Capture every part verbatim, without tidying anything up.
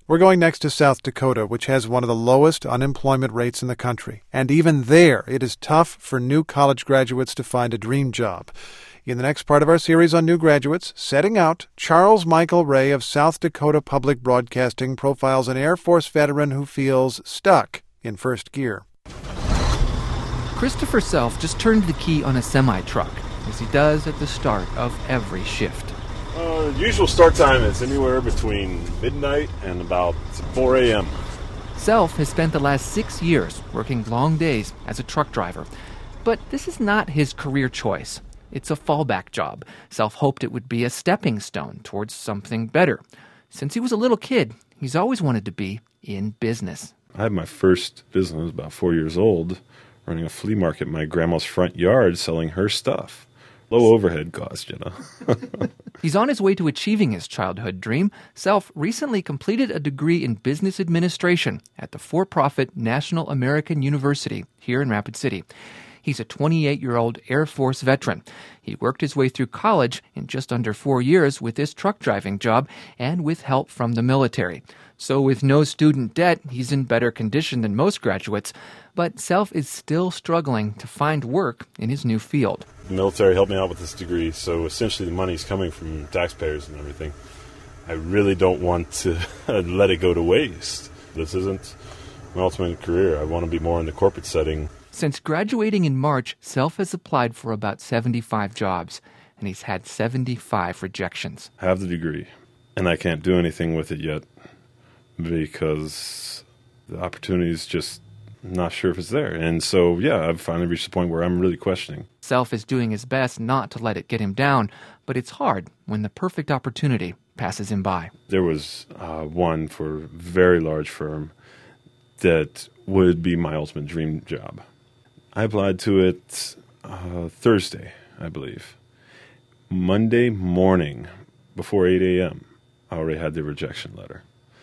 We're going next to South Dakota, which has one of the lowest unemployment rates in the country. And even there, it is tough for new college graduates to find a dream job. In the next part of our series on new graduates, Setting Out, Charles Michael Ray of South Dakota Public Broadcasting profiles an Air Force veteran who feels stuck in first gear. Christopher Self just turned the key on a semi-truck, as he does at the start of every shift. Uh, the usual start time is anywhere between midnight and about four a.m. Self has spent the last six years working long days as a truck driver. But this is not his career choice. It's a fallback job. Self hoped it would be a stepping stone towards something better. Since he was a little kid, he's always wanted to be in business. I had my first business about four years old, running a flea market in my grandma's front yard selling her stuff. Low overhead cost, you know. He's on his way to achieving his childhood dream. Self recently completed a degree in business administration at the for-profit National American University here in Rapid City. He's a twenty-eight-year-old Air Force veteran. He worked his way through college in just under four years with his truck driving job and with help from the military. So with no student debt, he's in better condition than most graduates. But Self is still struggling to find work in his new field. The military helped me out with this degree, so essentially the money's coming from taxpayers and everything. I really don't want to let it go to waste. This isn't my ultimate career. I want to be more in the corporate setting. Since graduating in March, Self has applied for about seventy-five jobs, and he's had seventy-five rejections. I have the degree, and I can't do anything with it yet because the opportunity is just not sure if it's there. And so, yeah, I've finally reached the point where I'm really questioning. Self is doing his best not to let it get him down, but it's hard when the perfect opportunity passes him by. There was uh, one for a very large firm that would be my ultimate dream job. I applied to it uh, Thursday, I believe. Monday morning, before eight a.m., I already had the rejection letter.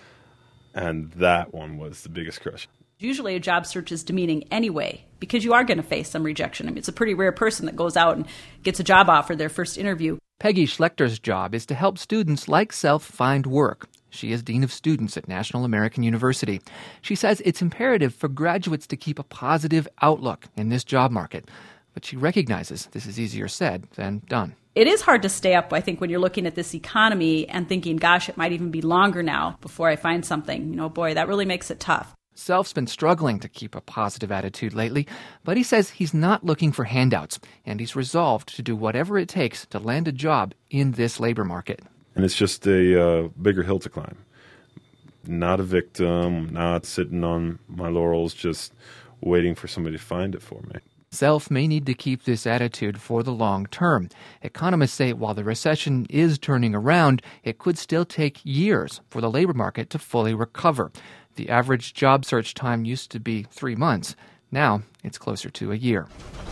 And that one was the biggest crush. Usually a job search is demeaning anyway, because you are going to face some rejection. I mean, it's a pretty rare person that goes out and gets a job offer their first interview. Peggy Schlecter's job is to help students like Self find work. She is Dean of Students at National American University. She says it's imperative for graduates to keep a positive outlook in this job market. But she recognizes this is easier said than done. It is hard to stay up, I think, when you're looking at this economy and thinking, gosh, it might even be longer now before I find something. You know, boy, that really makes it tough. Self's been struggling to keep a positive attitude lately, but he says he's not looking for handouts, and he's resolved to do whatever it takes to land a job in this labor market. And it's just a uh, bigger hill to climb. Not a victim, not sitting on my laurels, just waiting for somebody to find it for me. Self may need to keep this attitude for the long term. Economists say while the recession is turning around, it could still take years for the labor market to fully recover. The average job search time used to be three months. Now it's closer to a year.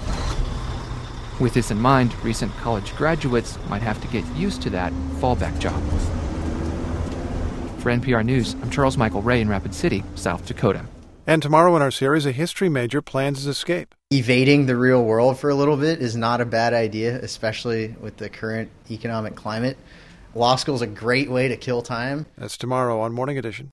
With this in mind, recent college graduates might have to get used to that fallback job. For N P R News, I'm Charles Michael Ray in Rapid City, South Dakota. And tomorrow in our series, a history major plans his escape. Evading the real world for a little bit is not a bad idea, especially with the current economic climate. Law school is a great way to kill time. That's tomorrow on Morning Edition.